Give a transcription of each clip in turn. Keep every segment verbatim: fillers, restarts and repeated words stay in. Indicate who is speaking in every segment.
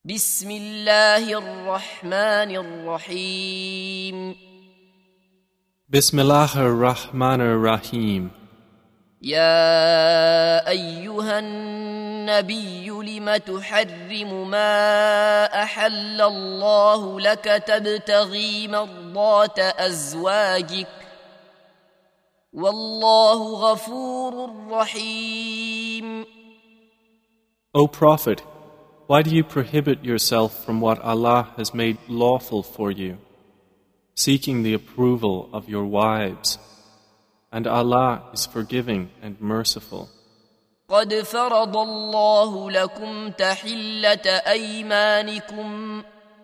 Speaker 1: بسم الله الرحمن الرحيم
Speaker 2: Bismillah ar-Rahman ar-Rahim.
Speaker 1: يا أيها النبي لم تحرم ما أحل الله لك تبتغي مرضات أزواجك والله غفور رحيم.
Speaker 2: O Prophet, why do you prohibit yourself from what Allah has made lawful for you, seeking the approval of your wives? And Allah is forgiving and merciful.
Speaker 1: قد فرض الله لكم تحلة أيمانكم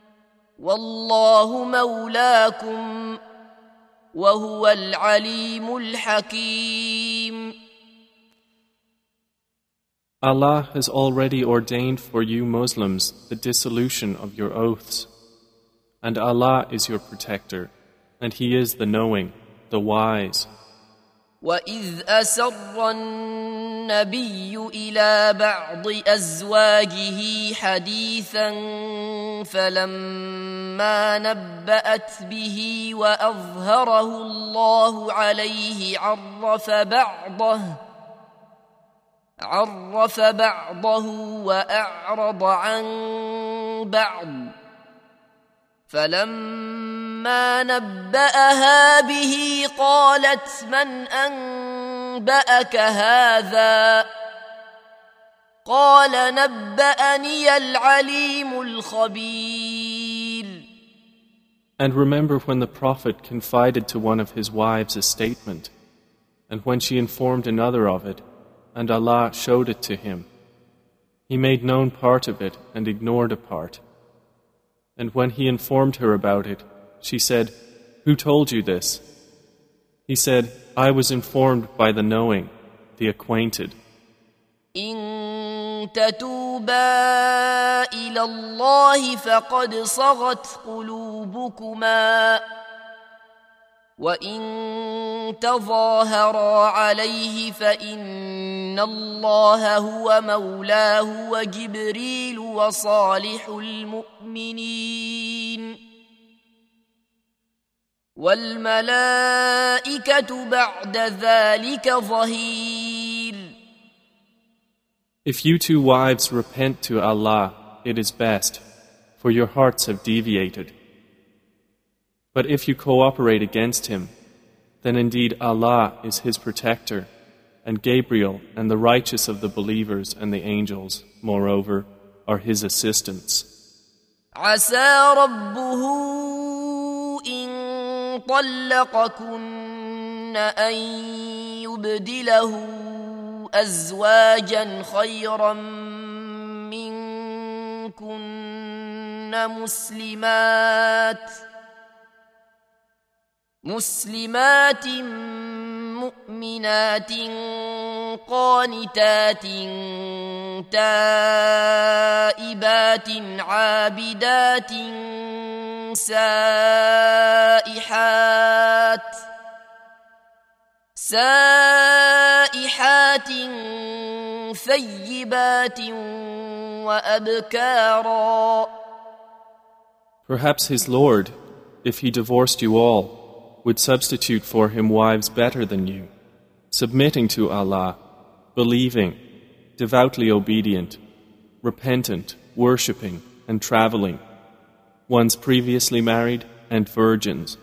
Speaker 1: والله مولاكم وهو العليم الحكيم.
Speaker 2: Allah has already ordained for you Muslims the dissolution of your oaths. And Allah is your protector, and He is the knowing, the wise.
Speaker 1: وَإِذْ أَسَرَّ النَّبِيُّ إِلَى بَعْضِ أَزْوَاجِهِ حَدِيثًا فَلَمَّا نَبَّأَتْ بِهِ وَأَظْهَرَهُ اللَّهُ عَلَيْهِ عَرَّفَ بَعْضَهُ عَرَّفَ بَعْضَهُ وَأَعْرَضَ عَنْ بَعْضٍ فلما نبأها به قالت من أنبأك هذا قال نبأني العليم الخبير.
Speaker 2: And remember when the Prophet confided to one of his wives a statement, and when she informed another of it, and Allah showed it to him. He made known part of it and ignored a part. And when he informed her about it, she said, "Who told you this?" He said, "I was informed by the knowing, the acquainted."
Speaker 1: إن تتوبا إلى الله فقد صغت قلوبكما وإن تظاهرا عليه فإن الله هو مولاه وجبريل وصالح المؤمنين والملائكة بعد ذلك ظهير.
Speaker 2: If you two wives repent to Allah, it is best, for your hearts have deviated. But if you cooperate against him, then indeed Allah is his protector, and Gabriel and the righteous of the believers and the angels, moreover, are his assistants.
Speaker 1: عسى ربه إن طلقكن أن يبدله أزواجا خيرا منكن مسلمات مسلمات مؤمنات قانتات تائبات عابدات سائحات سائحات ثيبات وأبكارا.
Speaker 2: Perhaps his Lord, if he divorced you all, would substitute for him wives better than you, submitting to Allah, believing, devoutly obedient, repentant, worshipping, and traveling, ones previously married and virgins.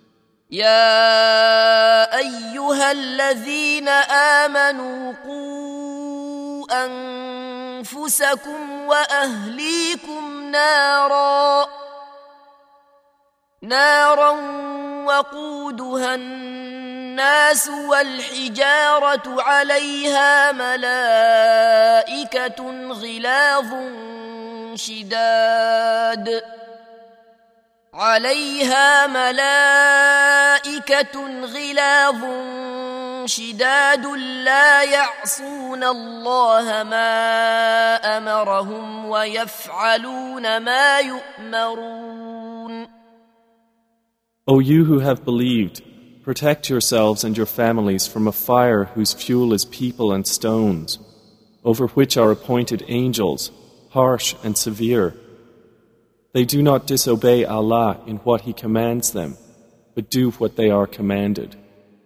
Speaker 1: يا أيها الذين آمنوا قوا أنفسكم وأهليكم نارا نارا وقودها الناس والحجارة عليها ملائكة غلاظ شداد عليها ملائكة غلاظ شداد لا يعصون الله ما أمرهم ويفعلون ما يؤمرون.
Speaker 2: O you who have believed, protect yourselves and your families from a fire whose fuel is people and stones, over which are appointed angels, harsh and severe, They do not disobey Allah in what He commands them, but do what they are commanded.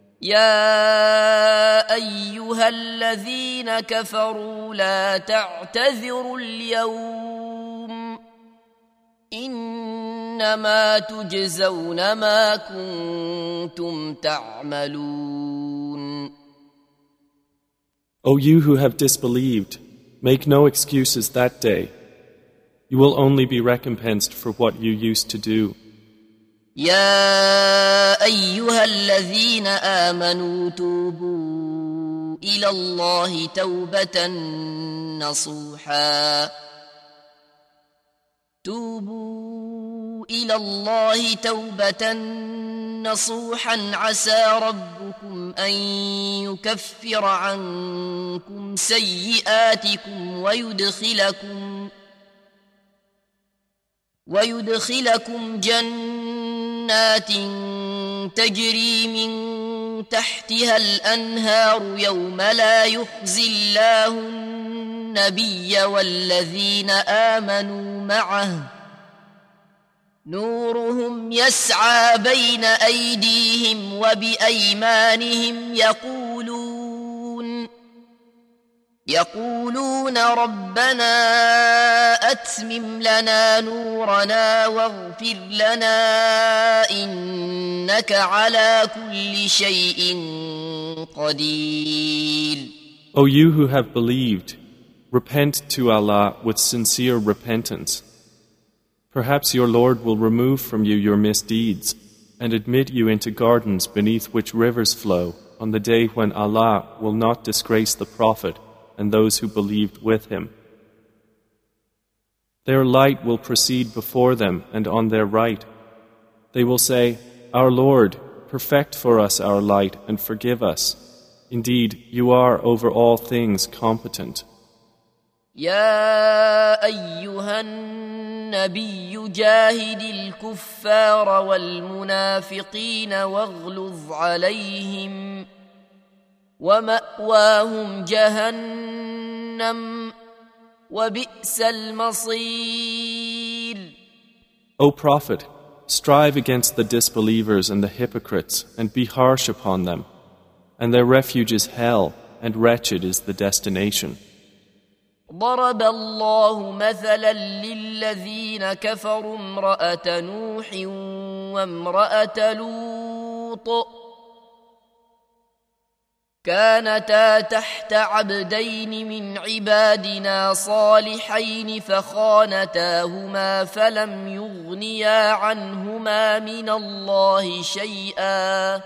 Speaker 1: يا أيها الذين كفروا لا تعتذروا اليوم إنما تجزون ما كنتم تعملون.
Speaker 2: O you who have disbelieved, make no excuses that day. You will only be recompensed for what you used to do.
Speaker 1: يا أيها الذين آمنوا توبوا إلى الله توبة نصوحا توبوا إلى الله توبة نصوحا عسى ربكم أن يكفر عنكم سيئاتكم ويدخلكم ويدخلكم جنات تجري من تحتها الأنهار يوم لا يخزي الله النبي والذين آمنوا معه نورهم يسعى بين أيديهم وبأيمانهم يقولون يقولون ربنا أتمم لنا نورنا واغفر لنا إنك على كل شيء قدير.
Speaker 2: O you who have believed, repent to Allah with sincere repentance. Perhaps your Lord will remove from you your misdeeds and admit you into gardens beneath which rivers flow on the day when Allah will not disgrace the Prophet and those who believed with him. Their light will proceed before them and on their right. They will say, Our Lord, perfect for us our light and forgive us. Indeed, you are over all things competent.
Speaker 1: يا أيها النبي جاهد الكفار والمنافقين واغلظ عليهم ومأواهم جهنم وبئس المصير.
Speaker 2: O Prophet, strive against the disbelievers and the hypocrites and be harsh upon them, and their refuge is hell, and wretched is the destination.
Speaker 1: ضرب الله مثلا للذين كفروا امرأة نوح وامرأة لوط كانتا تحت عبدين من عبادنا صالحين فخانتاهما فلم يغنيا عنهما من الله شيئا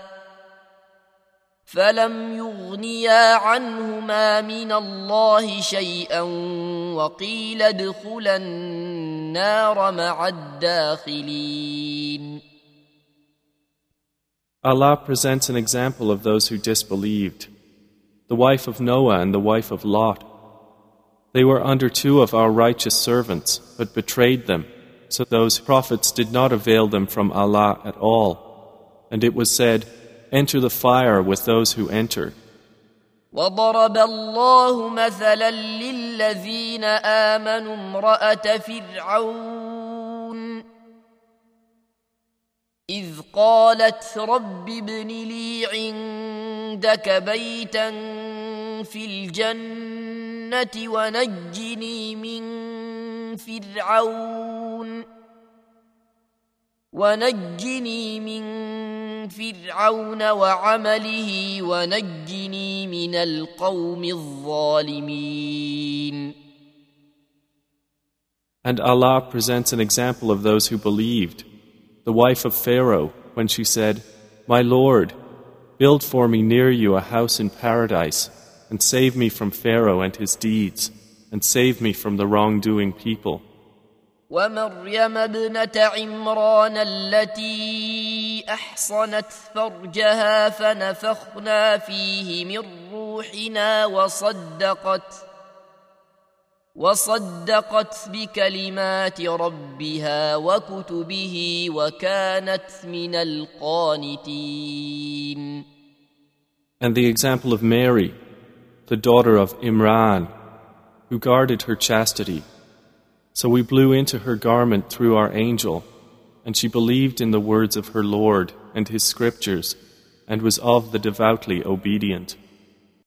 Speaker 1: فلم يغنيا عنهما من الله شيئا وقيل ادخلا النار مع الداخلين.
Speaker 2: Allah presents an example of those who disbelieved. The wife of Noah and the wife of Lot. They were under two of our righteous servants, but betrayed them, so those prophets did not avail them from Allah at all. And it was said, Enter the fire with those who enter.
Speaker 1: وضرب الله مثلا للذين آمنوا امرأة فرعون إذ قالت رب ابن لي عندك بيتا في الجنة ونجني من فرعون ونجني من فرعون وعمله ونجني من القوم الظالمين.
Speaker 2: And Allah presents an example of those who believed. The wife of Pharaoh, when she said, My Lord, build for me near you a house in paradise, and save me from Pharaoh and his deeds, and save me from the wrongdoing people.
Speaker 1: ومريم ابنة عمران التي أحصنت فرجها فنفخنا فيه من روحنا وصدقت وصدقت بكلمات ربها وكتبه وكانت من القانتين.
Speaker 2: And the example of Mary, the daughter of Imran, who guarded her chastity, So we blew into her garment through our angel, and she believed in the words of her Lord and His scriptures, and was of the devoutly obedient.